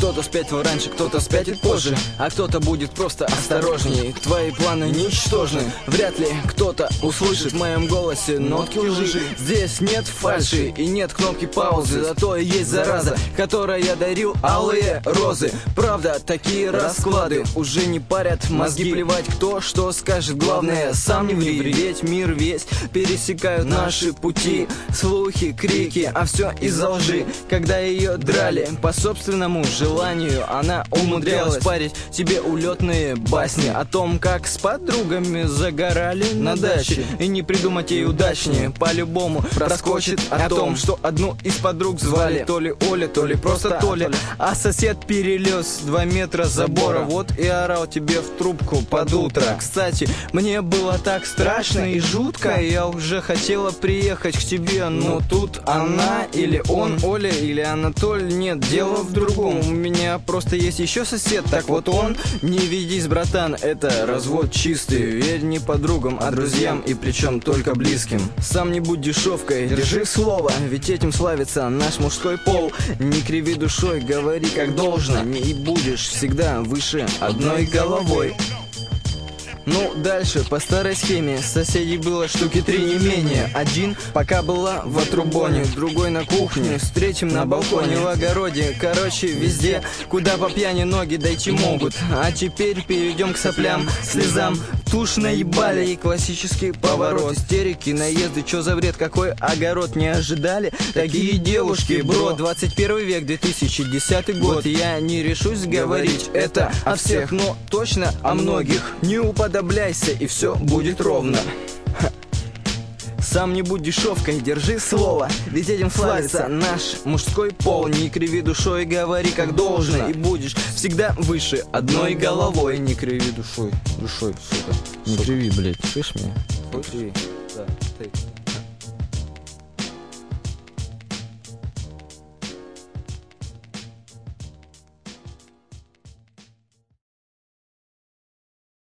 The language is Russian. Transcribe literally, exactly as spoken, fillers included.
Кто-то спятит раньше, кто-то спятит позже, а кто-то будет просто осторожней. Твои планы ничтожны. Вряд ли кто-то услышит в моем голосе нотки лжи. Здесь нет фальши и нет кнопки паузы, зато и есть зараза, которой я дарил алые розы. Правда, такие расклады уже не парят мозги. Плевать кто что скажет, главное сам не ври. Ведь мир весь пересекают наши пути, слухи, крики, а все из-за лжи. Когда ее драли по собственному желанию, она умудрялась парить тебе улетные басни о том, как с подругами загорали на даче. И не придумать ей удачнее, по-любому проскочит о том, что одну из подруг звали то ли Оля, то ли просто Толя, а сосед перелез два метра забора, вот и орал тебе в трубку под утро. Кстати, мне было так страшно и жутко, я уже хотела приехать к тебе, но тут она или он, Оля или Анатолий, нет, дело в другом. У меня просто есть еще сосед, так вот он. Не ведись, братан, это развод чистый. Верь не подругам, а друзьям, и причем только близким. Сам не будь дешевкой, держи слово, ведь этим славится наш мужской пол. Не криви душой, говори как должно, и будешь всегда выше одной головой. Ну, дальше, по старой схеме, соседей было штуки три не менее. Один пока была в отрубоне, другой на кухне, с третьим на балконе, в огороде. Короче, везде, куда по пьяни ноги дойти могут. А теперь перейдем к соплям, слезам. Тушь наебали и классический поворот. Истерики, наезды, чё за бред, какой огород, не ожидали? Такие девушки, бро, двадцать первый век, две тысячи десятый год. Я не решусь говорить это о всех, но точно о многих. Не уподобляйся, и все будет ровно. Сам не будь дешевкой, держи слово, ведь этим славится наш мужской пол. Не криви душой, говори как должно, и будешь всегда выше одной головой. Не криви душой, душой, сука. Не криви, блядь, слышишь меня? Не криви, да, ты.